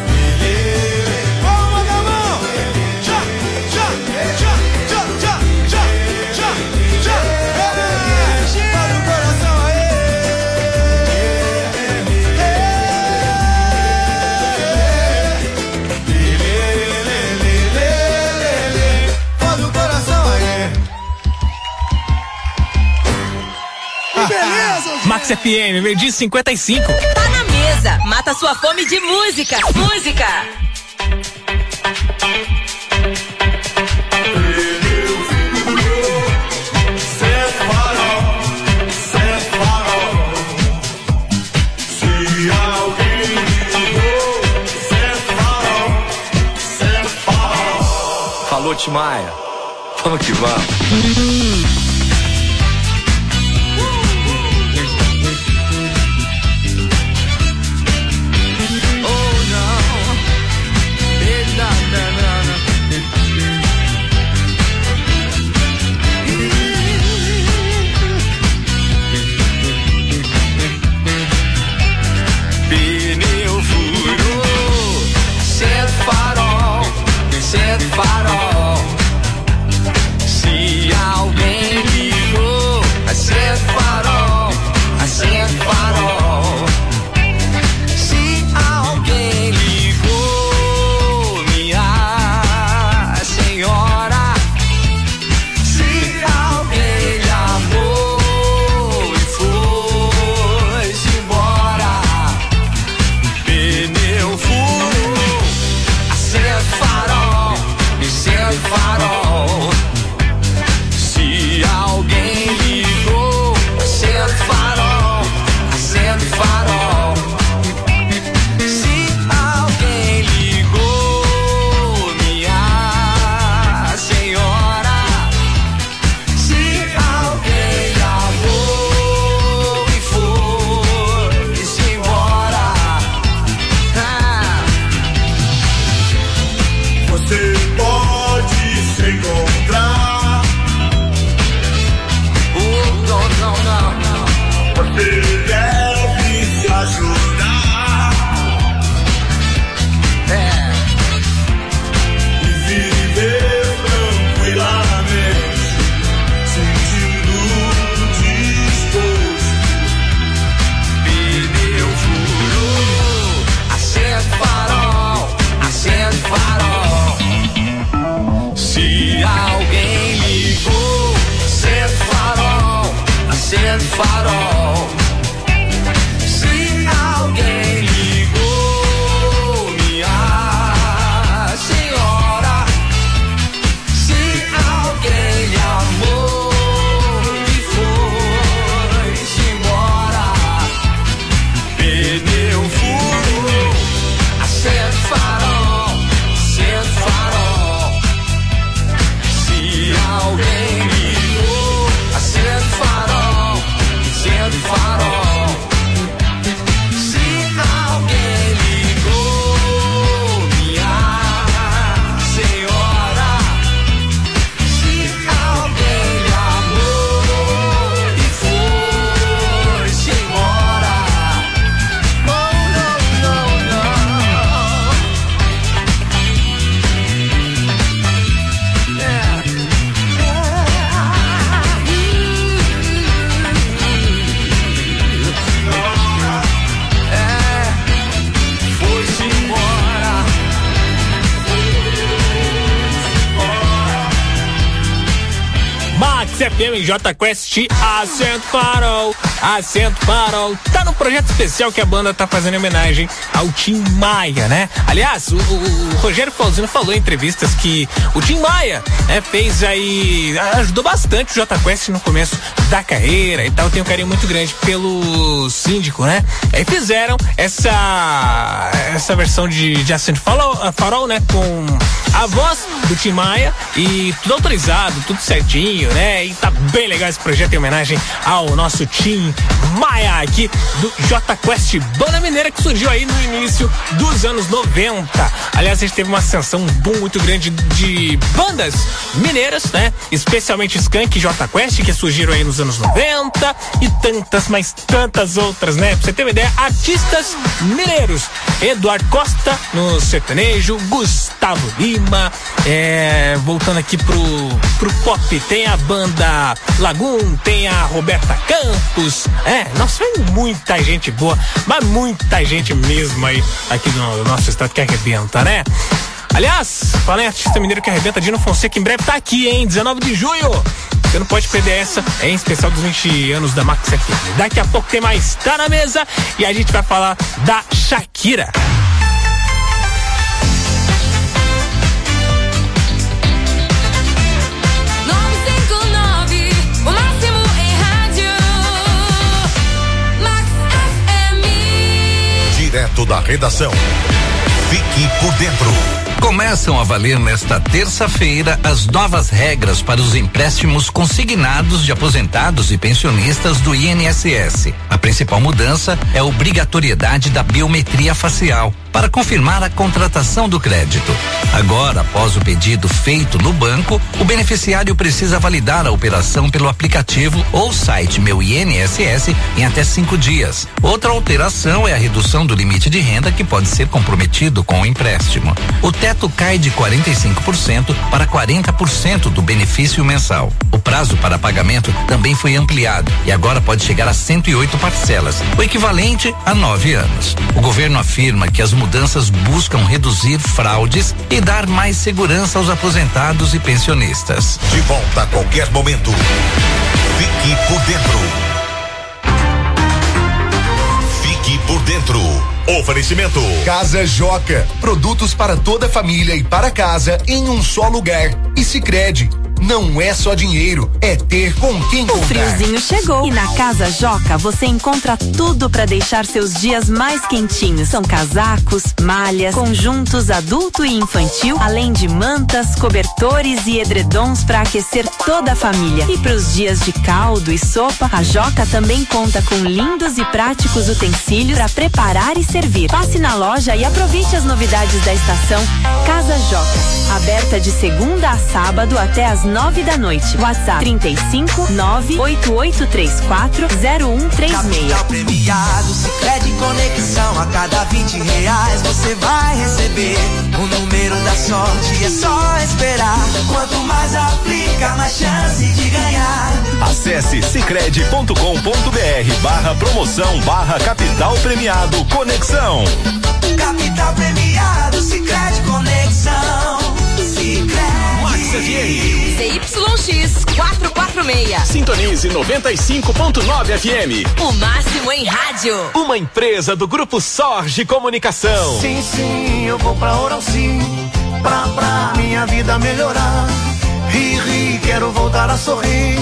Vamos, mão. Tchá, tchá, tchá, tchá, tchá, tchá, tchá, tchá. Faz o coração aí. Faz o coração aí. Beleza, Max F M, meio-dia cinquenta e cinco. Tá na mesa, mata sua fome de música. Música. Falou, Timaya. Vamos que vamos. Pneu furou, acende farol, acende farol. Se alguém ligou, acende farol, acende farol. Se alguém ligou, minha senhora. Se alguém lhe amou e foi-se embora. Pneu furou, acende farol, acende farol. Se alguém ligou, acende farol, acende farol. Se alguém ligou, minha senhora. Se alguém lhe amou e foi-se embora. Ah. Você pode se encontrar. Oh, não, não, não, não. Você deve se ajudar. É. E viver tranquilamente, sentindo disposto. Pneu furou, acende farol, acende farol. Se alguém ligou, acende farol, acende farol. Se alguém ligou, minha senhora. Se alguém lhe amou e foi-se embora. Pneu furou, acende farol, acende farol. Se alguém ligou, acende farol, acende Max F M, J Quest, Acento Farol, Acento Farol. Tá no projeto especial que a banda tá fazendo em homenagem ao Tim Maia, né? Aliás, o, o, o Rogério Flauzino falou em entrevistas que o Tim Maia, né, fez aí, ajudou bastante o J Quest no começo da carreira e tal. Tem um carinho muito grande pelo Síndico, né? Aí fizeram essa essa versão de, de Acento Farol, Farol, né? Com a voz do Tim Maia e tudo autorizado, tudo certinho, né? E tá bem legal esse projeto em homenagem ao nosso Tim Maia aqui do J Quest, banda mineira que surgiu aí no início dos anos noventa. Aliás, a gente teve uma ascensão, um boom muito grande de bandas mineiras, né? Especialmente Skank e J Quest, que surgiram aí nos anos noventa e tantas, mas tantas outras, né? Pra você ter uma ideia, artistas mineiros: Eduardo Costa no sertanejo, Gustavo Lima, é, voltando aqui pro, pro pop, tem a banda Lagoon, tem a Roberta Campos, é, nossa, vem muita gente boa, mas muita gente mesmo aí, aqui do nosso estado que arrebenta, né? Aliás, falando em artista mineiro que arrebenta, Dino Fonseca em breve tá aqui, hein? dezenove de junho. Você não pode perder essa, é em especial dos vinte anos da Max F M. Daqui a pouco tem mais Tá na Mesa e a gente vai falar da Shakira. Direto da redação. Fique por dentro. Começam a valer nesta terça-feira as novas regras para os empréstimos consignados de aposentados e pensionistas do I N S S. A principal mudança é a obrigatoriedade da biometria facial para confirmar a contratação do crédito. Agora, após o pedido feito no banco, o beneficiário precisa validar a operação pelo aplicativo ou site Meu I N S S em até cinco dias. Outra alteração é a redução do limite de renda que pode ser comprometido com o empréstimo. O teto cai de quarenta e cinco por cento para quarenta por cento do benefício mensal. O prazo para pagamento também foi ampliado e agora pode chegar a cento e oito parcelas, o equivalente a nove anos. O governo afirma que as mudanças buscam reduzir fraudes e dar mais segurança aos aposentados e pensionistas. De volta a qualquer momento. Fique por dentro. Fique por dentro. Oferecimento Casa Joca, produtos para toda a família e para casa em um só lugar. E Sicredi, não é só dinheiro, é ter com quem contar. O friozinho chegou e na Casa Joca você encontra tudo para deixar seus dias mais quentinhos. São casacos, malhas, conjuntos adulto e infantil, além de mantas, cobertores e edredons para aquecer toda a família. E para os dias de caldo e sopa, a Joca também conta com lindos e práticos utensílios para preparar e servir. Passe na loja e aproveite as novidades da estação. Casa Joca, aberta de segunda a sábado até às nove da noite. WhatsApp trinta e cinco, nove oito oito três quatro, zero um três seis. Capital premiado, Sicredi Conexão. A cada vinte reais você vai receber o número da sorte. É só esperar. Quanto mais aplica, mais chance de ganhar. Acesse sicredi ponto com ponto br barra promoção barra capital premiado Conexão. Capital premiado, Sicredi Conexão. Sicredi. Max F M. C Y X quatrocentos e quarenta e seis. Sintonize noventa e cinco ponto nove F M. O máximo em rádio. Uma empresa do Grupo Sorge Comunicação. Sim, sim, eu vou pra Oral Sim, pra, pra minha vida melhorar. Ri, ri, quero voltar a sorrir.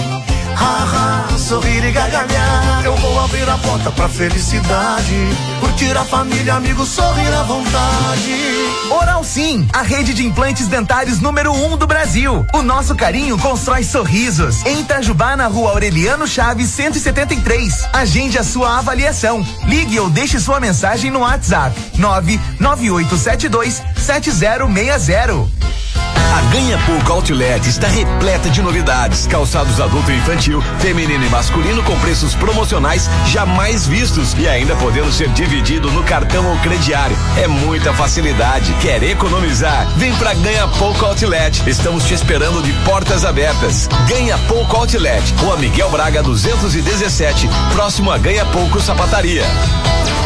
Ha, ha, sorrir e gargalhar. Eu vou abrir a porta pra felicidade. Curtir a família, amigos, sorrir à vontade. Oral Sim, a rede de implantes dentários número um do Brasil. O nosso carinho constrói sorrisos. Em Itajubá, na rua Aureliano Chaves, cento e setenta e três. Agende a sua avaliação. Ligue ou deixe sua mensagem no WhatsApp nove nove oito sete dois sete zero seis zero. A Ganha Pouco Outlet está repleta de novidades. Calçados adulto e infantil, feminino e masculino com preços promocionais jamais vistos e ainda podendo ser dividido no cartão ou crediário. É muita facilidade. Quer economizar? Vem pra Ganha Pouco Outlet. Estamos te esperando de portas abertas. Ganha Pouco Outlet, Rua Miguel Braga duzentos e dezessete, próximo a Ganha Pouco Sapataria.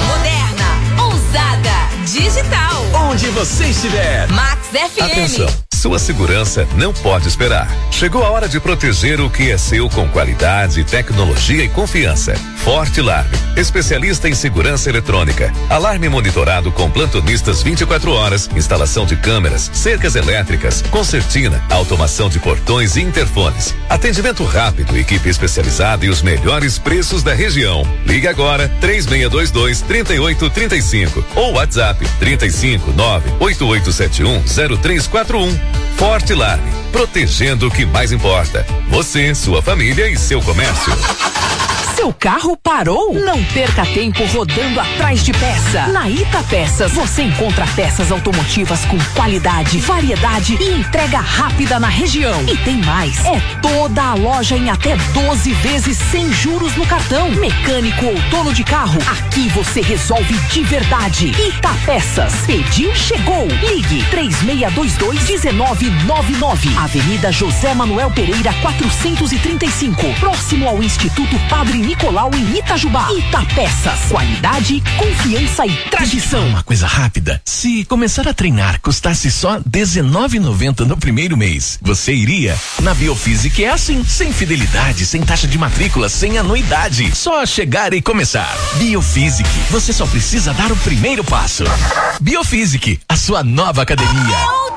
Moderna, ousada, digital. Onde você estiver. Max F M. Atenção. Sua segurança não pode esperar. Chegou a hora de proteger o que é seu com qualidade, tecnologia e confiança. Fortilarme, especialista em segurança eletrônica. Alarme monitorado com plantonistas vinte e quatro horas, instalação de câmeras, cercas elétricas, concertina, automação de portões e interfones. Atendimento rápido, equipe especializada e os melhores preços da região. Ligue agora três seis dois dois, três oito três cinco ou WhatsApp trinta e cinco, nove oito oito sete um, zero três quatro um. Fortilarme, protegendo o que mais importa. Você, sua família e seu comércio. Seu carro parou? Não perca tempo rodando atrás de peça. Na Ita Peças você encontra peças automotivas com qualidade, variedade e entrega rápida na região. E tem mais, é toda a loja em até doze vezes sem juros no cartão. Mecânico ou dono de carro, aqui você resolve de verdade. Ita Peças, pediu, chegou. Ligue três seis dois dois, um nove nove nove. Avenida José Manuel Pereira quatrocentos e trinta e cinco, próximo ao Instituto Padre Nicolau em Itajubá. Ita Peças, qualidade, confiança e tradição. Uma coisa rápida, se começar a treinar custasse só dezenove reais e noventa centavos no primeiro mês, você iria? Na Biofísica é assim, sem fidelidade, sem taxa de matrícula, sem anuidade, só chegar e começar. Biofísica, você só precisa dar o primeiro passo. Biofísica, a sua nova academia.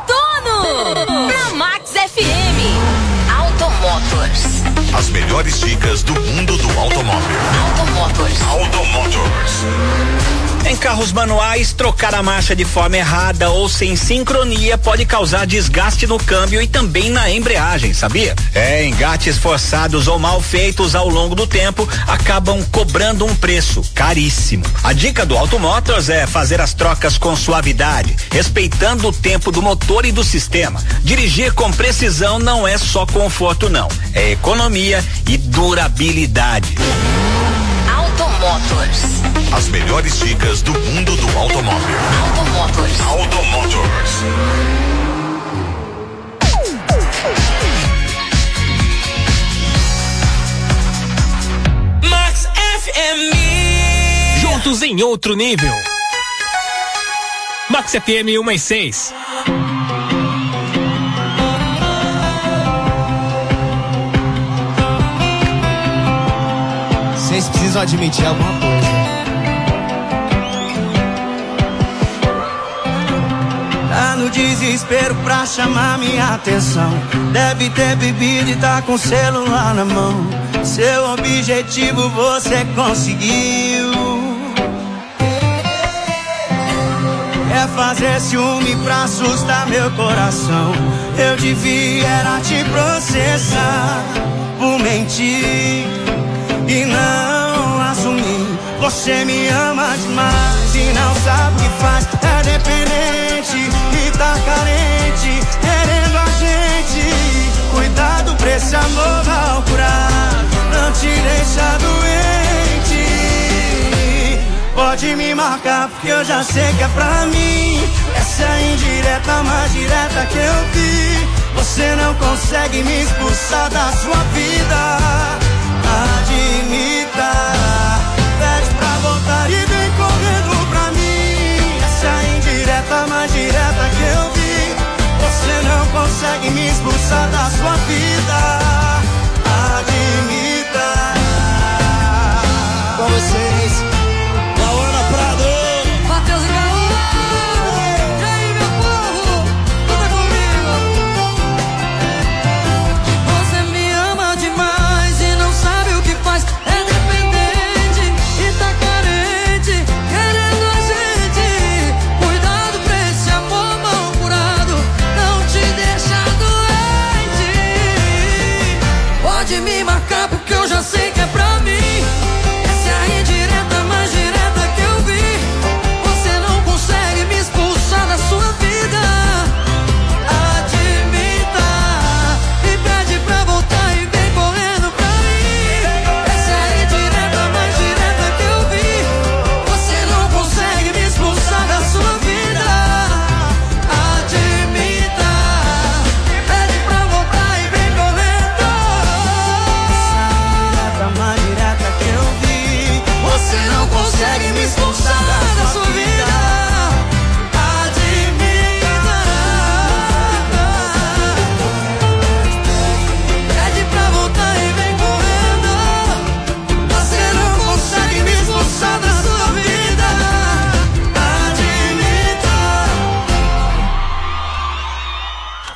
Outono! Na Max F M. Automotors. As melhores dicas do mundo do automóvel. Automotors. Automotors. Em carros manuais, trocar a marcha de forma errada ou sem sincronia pode causar desgaste no câmbio e também na embreagem, sabia? É, engates forçados ou mal feitos ao longo do tempo acabam cobrando um preço caríssimo. A dica do Automotors é fazer as trocas com suavidade, respeitando o tempo do motor e do sistema. Dirigir com precisão não é só conforto, não. É economia e durabilidade. Automotors. As melhores dicas do mundo do automóvel. Automotors. Automotors. Max F M. Juntos em outro nível. Max F M um mais seis. Vocês precisam admitir alguma coisa. Tá no desespero pra chamar minha atenção. Deve ter bebido e tá com o celular na mão. Seu objetivo você conseguiu. É fazer ciúme pra assustar meu coração. Eu devia era te processar por mentir e não assumir. Você me ama demais e não sabe o que faz. É dependente e tá carente, querendo a gente. Cuidado pra esse amor mal curar, não te deixa doente. Pode me marcar porque eu já sei que é pra mim. Essa é a indireta mais direta que eu vi. Você não consegue me expulsar da sua vida. Admita, pede pra voltar e vem correndo pra mim. Essa é a indireta mais direta que eu vi. Você não consegue me expulsar da sua vida. Admita. Com vocês, Laura Prado, Matheus e Gaúcho. E aí, meu povo, conta comigo. Você me ama demais e não sabe o que faz. É dependente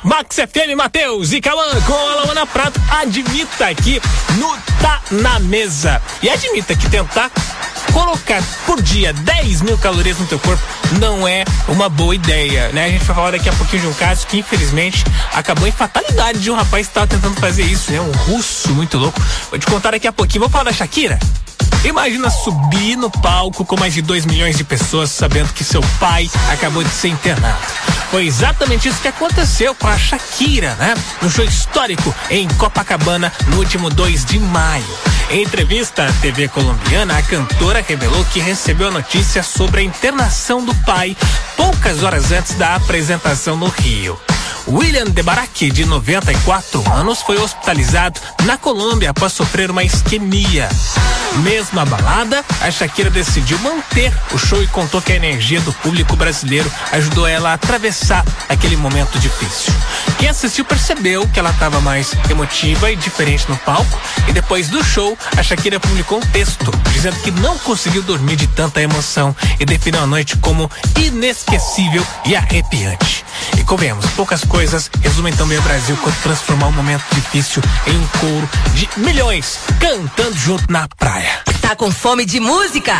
Max F M, Matheus e Cauã com a Luana Prato. Admita aqui no Tá Na Mesa. E admita que tentar colocar por dia dez mil calorias no teu corpo não é uma boa ideia, né? A gente vai falar daqui a pouquinho de um caso que infelizmente acabou em fatalidade de um rapaz que estava tentando fazer isso, né? Um russo muito louco. Vou te contar daqui a pouquinho. Vou falar da Shakira. Imagina subir no palco com mais de dois milhões de pessoas sabendo que seu pai acabou de ser internado. Foi exatamente isso que aconteceu com a Shakira, né? No show histórico em Copacabana no último dois de maio. Em entrevista à T V colombiana, a cantora revelou que recebeu a notícia sobre a internação do pai poucas horas antes da apresentação no Rio. William de Baraque, de noventa e quatro anos, foi hospitalizado na Colômbia após sofrer uma isquemia. Mesmo abalada, a Shakira decidiu manter o show e contou que a energia do público brasileiro ajudou ela a atravessar aquele momento difícil. Quem assistiu percebeu que ela estava mais emotiva e diferente no palco, e depois do show, a Shakira publicou um texto dizendo que não conseguiu dormir de tanta emoção e definiu a noite como inesquecível e arrepiante. E convenhamos, poucas coisas resumem tão bem o Brasil quanto transformar um momento difícil em um coro de milhões cantando junto na praia. Tá com fome de música?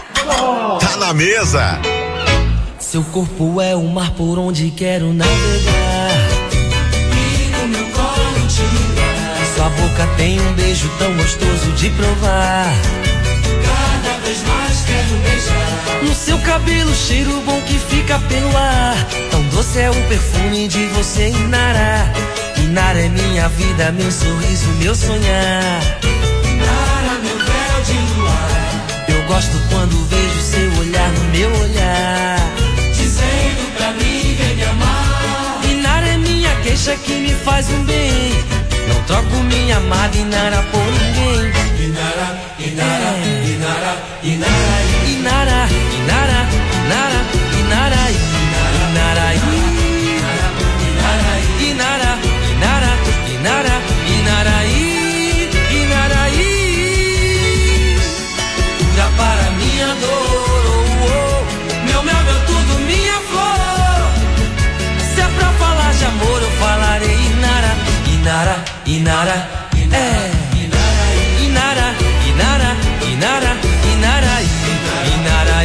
Tá na mesa. Seu corpo é o mar por onde quero navegar. E no meu colo te ligar. Sua boca tem um beijo tão gostoso de provar. Cada vez mais quero beijar. No seu cabelo, cheiro bom que fica pelo ar. Tão doce é o perfume de você, Inara. Inara é minha vida, meu sorriso, meu sonhar. Inara, meu véu de luar. Eu gosto quando vejo seu olhar no meu olhar. Dizendo pra mim, vem me amar. Inara é minha queixa que me faz um bem. Não troco minha amada Inara por ninguém. Inara, Inara, é. Inara, Inara, Inara, Inara, Inara, Inara, Inara, Inara, Inara, Inara, Inara, Inara, Inara, cura para minha dor, oh, oh. Meu mel, meu tudo, minha flor. Se é pra falar de amor, eu falarei Inara, Inara, Inara, é. Inara, Inara, Inara, Inara, Inara,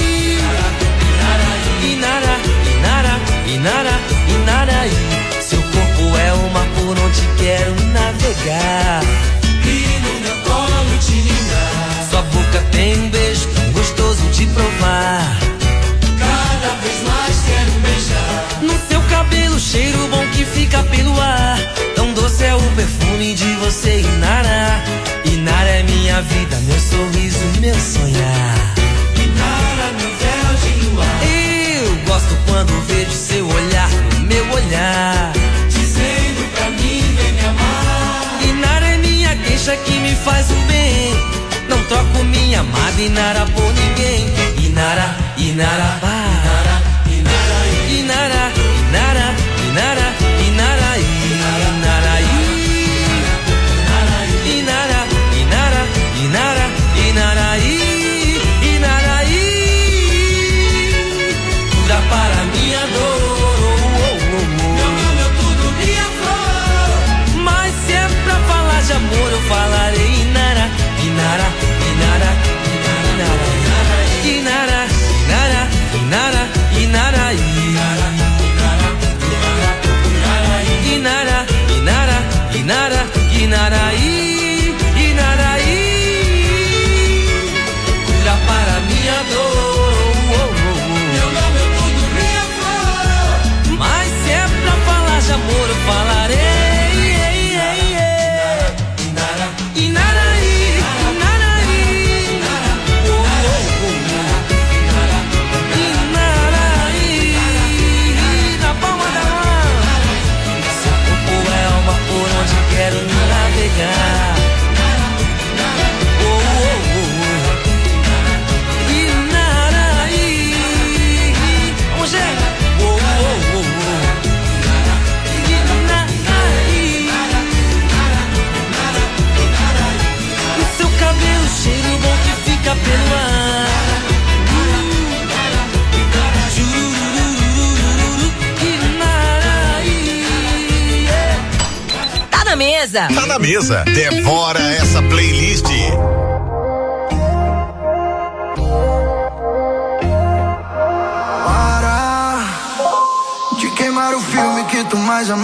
Inara, Inara, Inara, Inara. Seu corpo é o mar por onde quero navegar. E no meu colo te ligar. Sua boca tem um beijo tão gostoso de provar. Cada vez mais quero beijar. No seu cabelo, cheiro bom que fica pelo ar. Tão doce é o perfume de você, Inara. Inara é minha vida, meu sorriso, meu sonhar. Inara, meu véu de luar. Eu gosto quando vejo seu olhar no meu olhar. Dizendo pra mim, vem me amar. Inara é minha queixa que me faz um bem. Não troco minha amada Inara por ninguém. Inara, Inara, Inara, Inara, Inara, Inara, Inara, Inara, Inara, Inara, Inara, Inara, Inaraí, Inaraí, cura para minha dor, oh, oh, oh. Meu, meu, meu tudo, minha flor. Mas se é pra falar de amor, eu falarei Inara, Inara, Inara, Inara, Inara, Inara, Inara, Inara. mesa. Tá na mesa. Devora essa playlist. Para de queimar o filme que tu mais ama.